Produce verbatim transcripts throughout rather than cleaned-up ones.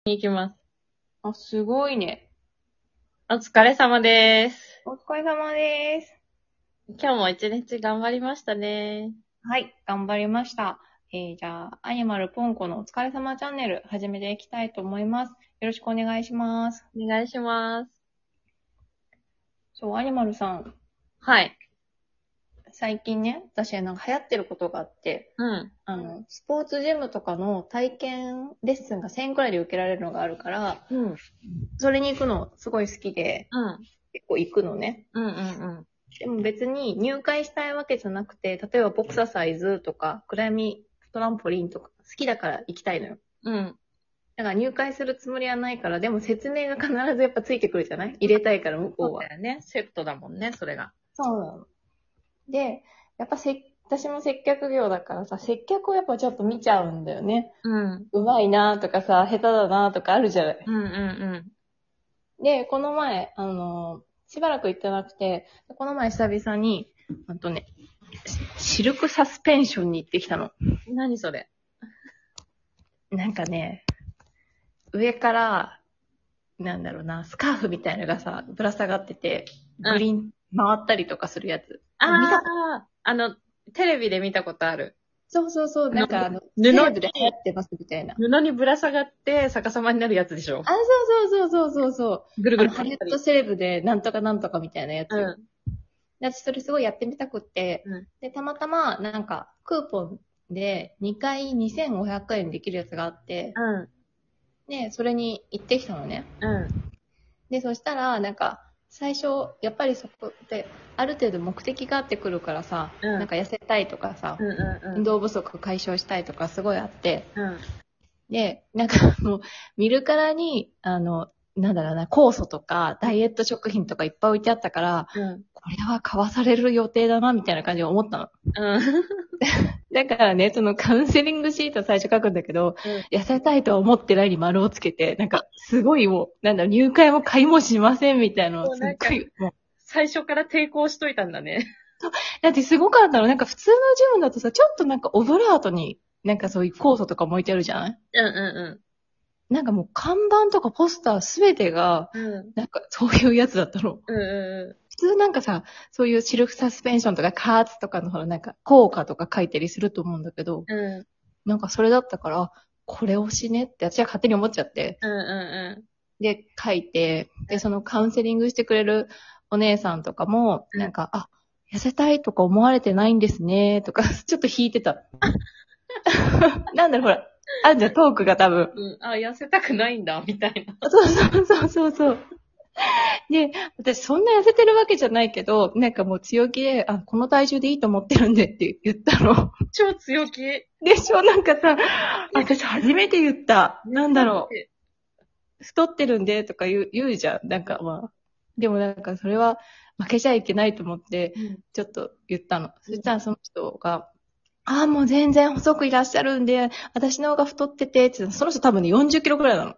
に行きます。 あ、すごいね。 お疲れ様です。 お疲れ様です。 今日も一日頑張りましたね。 はい、頑張りました。えー、じゃあ、アニマルポンコのお疲れ様チャンネル始めていきたいと思います。よろしくお願いします。 お願いします。 そう、アニマルさん、 はい。 最近ね、私なんか流行ってることがあって、 うん。 あの、スポーツジムとかの体験レッスンがせんえんくらいで受けられるのがあるから、 うん。 それに行くのすごい好きで、 うん。 結構行くのね。 うんうんでも別に入会したいわけじゃなくて、例えばボクササイズとか、暗闇トランポリンとか好きだから行きたいのよ。 うん。うん。 だから入会するつもりはないから、でも説明が必ずやっぱついてくるじゃない？入れたいから向こうは。 そうだよね。セットだもんね、それが。 そうなの。で、やっぱせ、私も接客業だからさ、接客をやっぱちょっと見ちゃうんだよね。 うん。 うまいなとかさ、下手だなとかあるじゃない。 うんうんで、この前、あの、しばらく行ってなくて、この前久々に、あとね、シルクサスペンションに行ってきたの。 うん。何それ？ なんかね、上から、なんだろうな、スカーフみたいなのがさ、ぶら下がってて、グリーン回ったりとかするやつ。見たことああ、あの、テレビで見たことある。 そうそうそう、なんかあの、 布セレブで流行ってますみたいな。 布にぶら下がって逆さまになるやつでしょ？ あ、そうそうそうそうそうそう。 ぐるぐる。 あの、ハリウッドセレブでなんとかなんとかみたいなやつよ。 うん。 で私それすごいやってみたくって、 うん。 で、たまたまなんかクーポンでにかいにせんごひゃくえんできるやつがあって、 うん。 で、それに行ってきたのね。 うん。 で、そしたら、なんか、最初、やっぱりそこで、ある程度目的があってくるからさ、 うん。 なんか痩せたいとかさ、 うんうんうん。 運動不足解消したいとかすごいあって、 うん。 で、なんかもう、見るからに、あの、なんだろうな、酵素とか、ダイエット食品とかいっぱい置いてあったから、 うん。 これは買わされる予定だな、みたいな感じで思ったの。 うん。 だからね、そのカウンセリングシート最初書くんだけど、 うん。 痩せたいとは思ってないに丸をつけて、なんか、すごいもう、なんだろう、入会も買いもしませんみたいなのをすっもうなんか、 ごい、もう、 最初から抵抗しといたんだね。 だってすごかったの。なんか普通のジムだとさ、ちょっとなんかオブラートに、なんかそういう酵素とかも置いてあるじゃない？ うんうなんかもう看板とかポスターすべてが、 んうん。うん。 なんかそういうやつだったの。 うんう普通なんかさ、そういうシルクサスペンションとか加圧とかのほらなんか効果とか書いたりすると思うんだけど、 んうん。うん。 なんかそれだったから、これ推しねって私は勝手に思っちゃって、 うんうで、書いて、で、そのカウンセリングしてくれるお姉さんとかも、 んうん。 なんか、あ、痩せたいとか思われてないんですね、とか、ちょっと引いてた。なんだろう、ほら、あんじゃん、トークが多分。 うん。あ、痩せたくないんだ、みたいな。 そうそうそうそうそう。で、私そんな痩せてるわけじゃないけど、なんかもう強気で、あ、この体重でいいと思ってるんでって言ったの。 超強気。 でしょ、なんかさ、私初めて言った。なんだろう。太ってるんでとか言う、言うじゃん。なんかまあ。でもなんかそれは負けちゃいけないと思って、 うん。 ちょっと言ったの。そしたらその人が、ああ、もう全然細くいらっしゃるんで、私の方が太ってて、ってその人多分ね、よんじゅっキロくらいなの。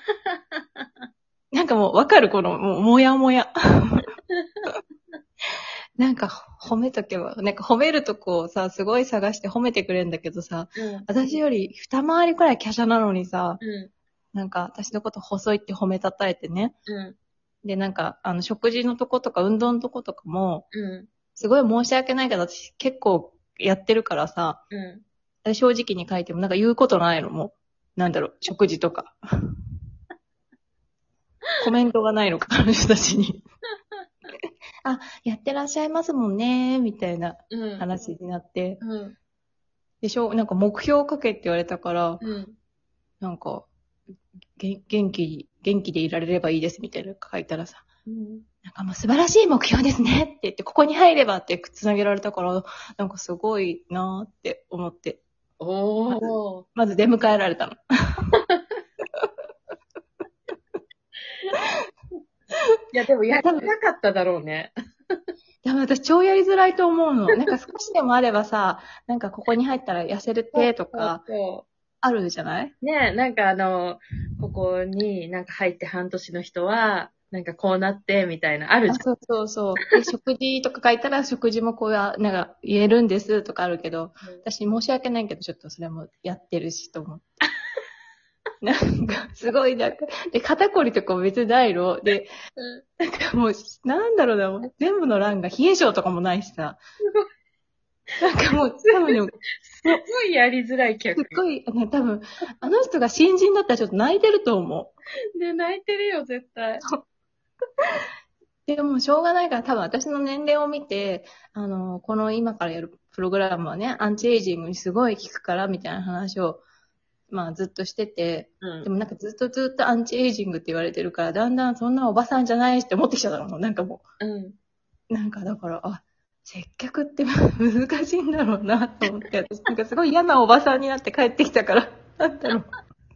なんかもうわかるこの、もう、もやもや。なんか褒めとけば、なんか褒めるとこをさ、すごい探して褒めてくれるんだけどさ、 うん。 私より二回りくらい華奢なのにさ、 うん。 なんか私のこと細いって褒めたたえてね。 うん。 で、なんか、あの、食事のとことか運動のとことかも、 うん。 すごい申し訳ないけど、私結構やってるからさ、 うん。 正直に書いてもなんか言うことないのも、なんだろう、食事とか。コメントがないのか、あの人たちに。あ、やってらっしゃいますもんね、みたいなうん。 話になって。 うん。 でしょ、なんか目標を書けって言われたから、 うん。 なんか、げ元気、元気でいられればいいですみたいなの書いたらさ、 うん。 なんかもう素晴らしい目標ですねって言って、ここに入ればって繋げられたから、なんかすごいなーって思って、まず、 おー。 まず出迎えられたの。 いや、でもやりた多分、 かっただろうね。 でも私超やりづらいと思うの。なんか少しでもあればさ、なんかここに入ったら痩せるってとそうか、 そあるじゃない？ う。ねえ、なんかあの、ここになんか入って半年の人は、なんかこうなって、みたいな、あるあ、 じそうそうそう。で、食事とか書いたら食事もこうや、なんか言えるんですとかあるけど、 ゃん。 私申し訳ないけどちょっとそれもやってるしと思って。 なんか、すごい、なんか、で、肩こりとかも別にないの。で、なんかもう、なんだろうな、もう全部の欄が冷え性とかもないしさ。なんかもう、多分ね、 すごいやりづらい客。 すっごい、ね、多分、あの人が新人だったらちょっと泣いてると思う。 で、泣いてるよ、絶対。 でも、しょうがないから、多分私の年齢を見て、あの、この今からやるプログラムはね、アンチエイジングにすごい効くから、みたいな話を、まあずっとしてて、 うん。 でもなんかずっとずっとアンチエイジングって言われてるから、だんだんそんなおばさんじゃないしって思ってきちゃったの。なんかもうん。 う、なんかだから、あ、接客って難しいんだろうなと思って、私なんかすごい嫌なおばさんになって帰ってきたから、なんだろう。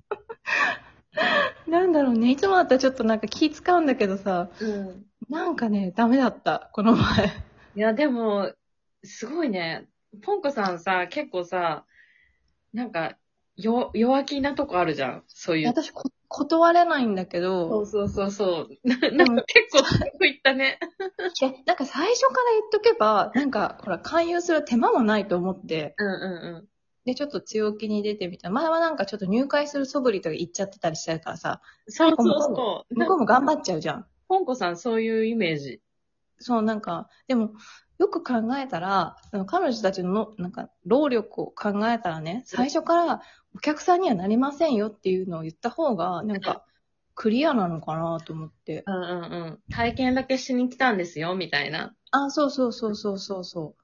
なんだろうね、いつもだったらちょっとなんか気使うんだけどさ、 うん。 なんかね、ダメだった、この前。 いや、でも、すごいね。ポンコさんさ、結構さ、なんか、よ、弱気なとこあるじゃん。そういう。 私こ、断れないんだけど、 そうそうそうそう。な、なんかでも、 結構強く言ったね。 いや、なんか最初から言っとけば、なんか、ほら、勧誘する手間もないと思って、 うんうんで、ちょっと強気に出てみた。前はなんかちょっと入会する素振りとか言っちゃってたりしちゃうからさ、 うん。そうそう結構向こうも、 そう。 向なんか、 こうも頑張っちゃうじゃん。 ポンコさんそういうイメージ。 そう、なんか、でも、よく考えたら、その彼女たちの、なんか、労力を考えたらね、最初からお客さんにはなりませんよっていうのを言った方が、なんか、クリアなのかなと思って。 うんうんうん。体験だけしに来たんですよ、みたいな。 あ、そうそうそうそうそうそう。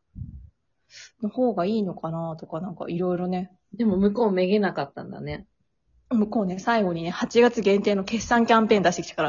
の方がいいのかなとか、なんかいろいろね。 でも向こうめげなかったんだね。 向こうね、最後にね、はちがつ限定の決算キャンペーン出してきたから。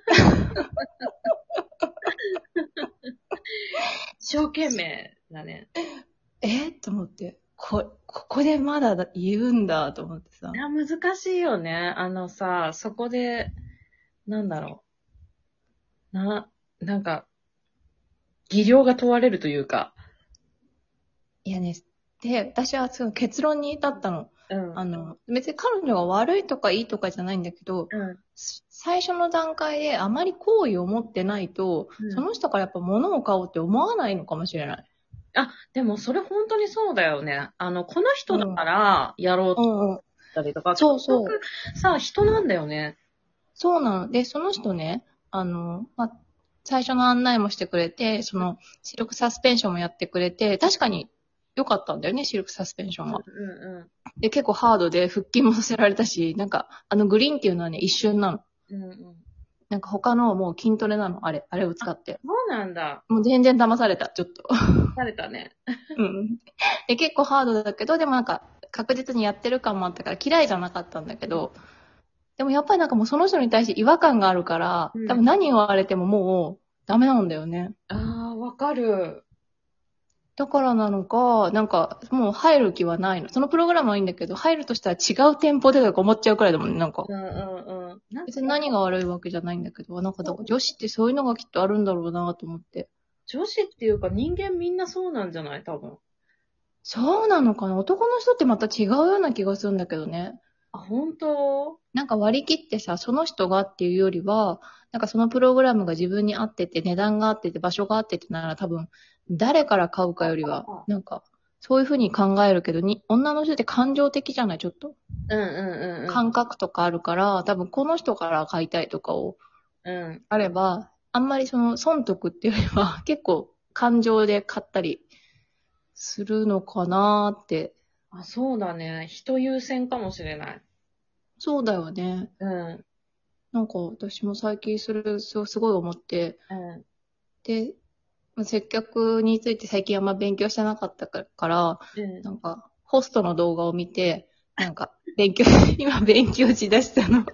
一生懸命だね。 えと思って、こ、ここでまだ言うんだと思ってさ。 いや、難しいよね。あのさ、そこで、なんだろう。な、なんか、技量が問われるというか。 いやね、で、私はその結論に至ったの。 うん。 あの、別に彼女が悪いとかいいとかじゃないんだけど、 うん。 最初の段階であまり好意を持ってないと、 うん。 その人からやっぱ物を買おうって思わないのかもしれない。 あ、でもそれ本当にそうだよね。あの、この人だうん。 からやろうとうんうん。 思ったりとか、結そうそう。 局さ、人なんだよね。 そうなの。で、その人ね、あの、まあ、最初の案内もしてくれて、その、シルクサスペンションもやってくれて、確かに良かったんだよね、シルクサスペンショうんンは。 うで、結構ハードで腹筋もさせられたし、なんか、あのグリーンっていうのはね、一瞬なの。 んうん。うんうん。 なんか他のはもう筋トレなの、あれ、あれを使あ、 って。 そうなんだ。 もう全然騙された、ちょっと。 疲れたね。 うん。で、結構ハードだけど、でもなんか、確実にやってる感もあったから嫌いじゃなかったんだけど、でもやっぱりなんかもうその人に対して違和感があるから、 うん。 多分何言われてももうダメなんだよね。 ああ、わかる。 だからなのか、なんかもう入る気はないの。そのプログラムはいいんだけど、入るとしたら違う店舗でとか思っちゃうくらいだもんね、なんか。 うんうんうん。なんか、 別に何が悪いわけじゃないんだけど、なんかだから女子ってそういうのがきっとあるんだろうなと思って。 女子っていうか人間みんなそうなんじゃない多分。 そうなのかな、男の人ってまた違うような気がするんだけどね。 あ、本当？ なんか割り切ってさ、その人がっていうよりは、なんかそのプログラムが自分に合ってて、値段が合ってて、場所が合っててなら多分、誰から買うかよりは、なんか、そういうふうに考えるけど、に、女の人って感情的じゃない、ちょっと。 うんうんうん感覚とかあるから、多分この人から買いたいとかを、 うん。うん。 あれば、あんまりその損得っていうよりは、結構感情で買ったりするのかなーって。 あ、そうだね。人優先かもしれない。 そうだよね。 うん。 なんか私も最近それ、そうすごい思って、 うん。 で、まあ接客について最近あんま勉強してなかったから、 うん。 なんか、ホストの動画を見て、なんか、勉強、今勉強しだしたの。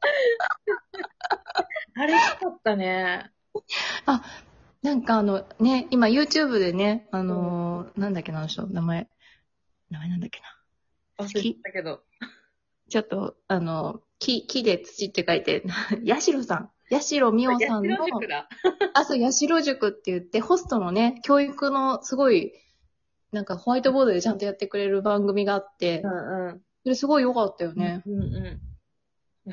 あれよかったね。 あ、なんかあの、ね、今 YouTube でね、あうん。 のーなんだっけな、あの人、名前、名前なんだっけな。 忘れて木たけど。 ちょっと、あの、木、木で土って書いて、ヤシロさん。ヤシロミオ八さんの、 代塾だ。 あ、そう、ヤシロ塾って言って、ホストのね、教育のすごい、なんかホワイトボードでちゃんとやってくれる番組があっうて、 んうん。 それすごい良かったようんね。 うんうん。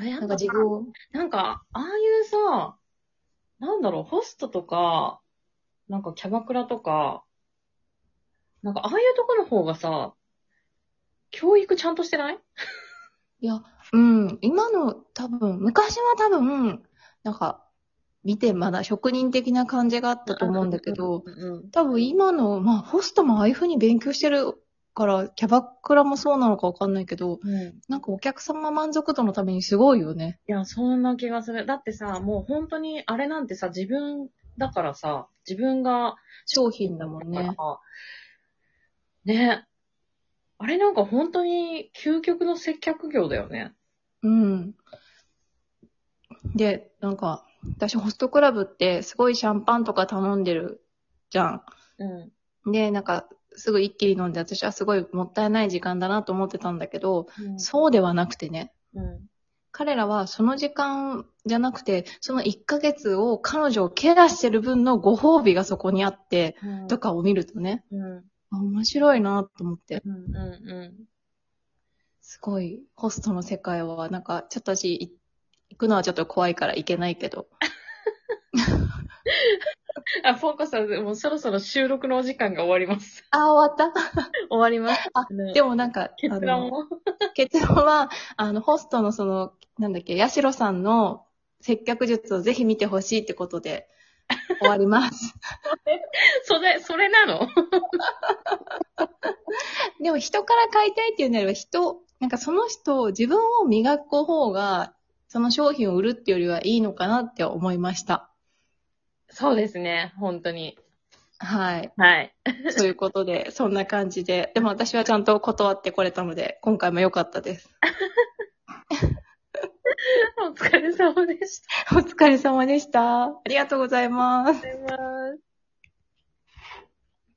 やっなんかぱさ、 自分、 なんか、ああいうさ、なんだろう、ホストとか、なんかキャバクラとか、なんかああいうところの方がさ、教育ちゃんとしてない？ いや、うん、今の多分、昔は多分、なんか、見てまだ職人的な感じがあったと思うんだけど、 うんうん。 多分今の、まあ、ホストもああいう風に勉強してるから、キャバクラもそうなのかわかんないけど、 うん。 なんかお客様満足度のためにすごいよね。 いや、そんな気がする。だってさ、もう本当にあれなんてさ、自分だからさ、自分が商品だもんだかね。 ら、ね。あれなんか本当に究極の接客業だよね。 うん。で、なんか、私ホストクラブってすごいシャンパンとか頼んでるじゃん。 うん。 で、なんか、すぐ一気に飲んで、私はすごいもったいない時間だなと思ってたんだけど、 うん。 そうではなくてね。 うん。 彼らはその時間じゃなくて、そのいっかげつを彼女をケアしてる分のご褒美がそこにあって、 うん。 とかを見るとね、 うん。 あ、面白いなと思って。 うん。うん。 すごい、ホストの世界は、なんか、ちょっと私、行くのはちょっと怖いから行けないけど。 あ、フォーカスさん、もうそろそろ収録のお時間が終わります。 あ、終わった。 終わります。 あ、 ね、 でもなんか、あの、 結論も。 結論は、あの、ホストのその、なんだっけ、ヤシロさんの接客術をぜひ見てほしいってことで終わります。 それ、それなの？ でも人から買いたいっていうならば人、なんかその人、自分を磨く方が、その商品を売るっていうよりはいいのかなって思いました。 そうですね。本当に。 はい。 はい。 そういうことで、そんな感じで。でも私はちゃんと断ってこれたので、今回も良かったです。 お疲れ様でした。 お疲れ様でした。ありがとうございます。 ありがとうございます。